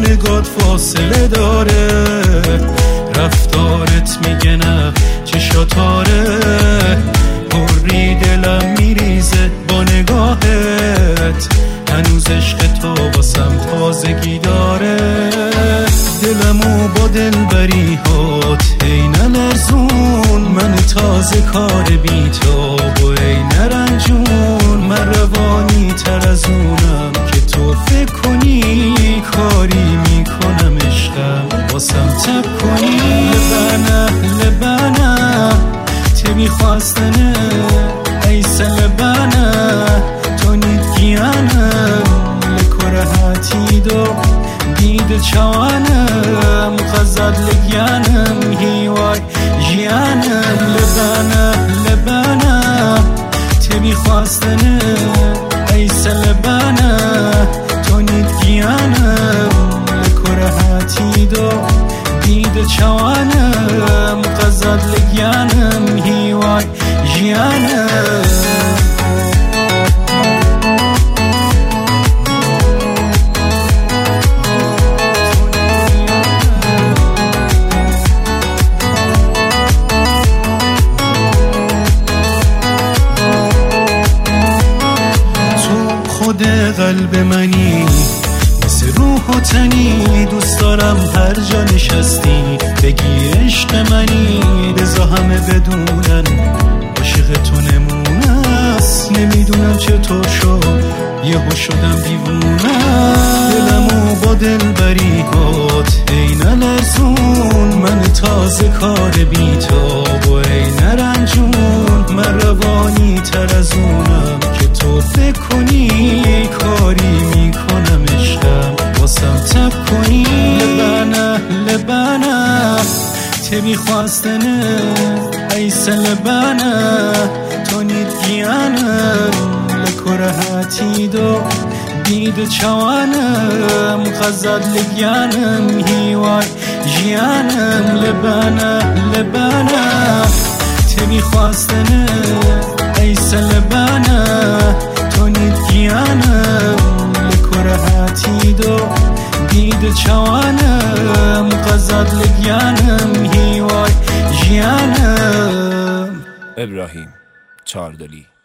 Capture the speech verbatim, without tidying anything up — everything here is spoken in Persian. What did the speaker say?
نگات فاصله داره، رفتارت میگه نه چشاتاره، پری دلم میریزه با نگاهت، هنوز عشق تو واسم تازگی داره. دلمو با دلبری هات ای نلرزون، من تازه کار بی تو و ای نرنجون، من روانی تر از اونم که تو فکر کنی، کاری میکنم عشقم واسم تب کنی. لبنه لبنه تبی خواستنه ایسا لبنه تو نیدگیانم لکره هاتی دو دید چوانم خزد لگیانم هیوای جیانم. لبنه لبنه تبی خواستنه ایسا لبنه تو نیدگیانم لکره هاتی دو دید چوانم خزد لگیانم هیوای جیانم. خود قلب منی مثل روح و تنی، دوست دارم هر جا نشستی بگی عشق منی. رضا همه بدونن عاشق تو نمونه است، نمیدونم چطور شد یهو شدم دیوونه. دلمو با دلبری هات ای نلرزون، من تازه کار بی تو و ای نرنجون، من روانی تر از اونم که تو فکر کنی، کاری میکنم عشقم واسم تب کنی. لبنه لبنه تبی خواستنه ایسا لبنه تو نیدگیانم لکره هاتی دو دید چوانم خزد لگیانم هیوای جیانم. لبنه لبنه تبی خواستنه ایسا لبنه تو نیدگیانم لکره هاتی دو دید چوانم خزد لگیانم هیوای جیانم. ابراهیم چاردلی.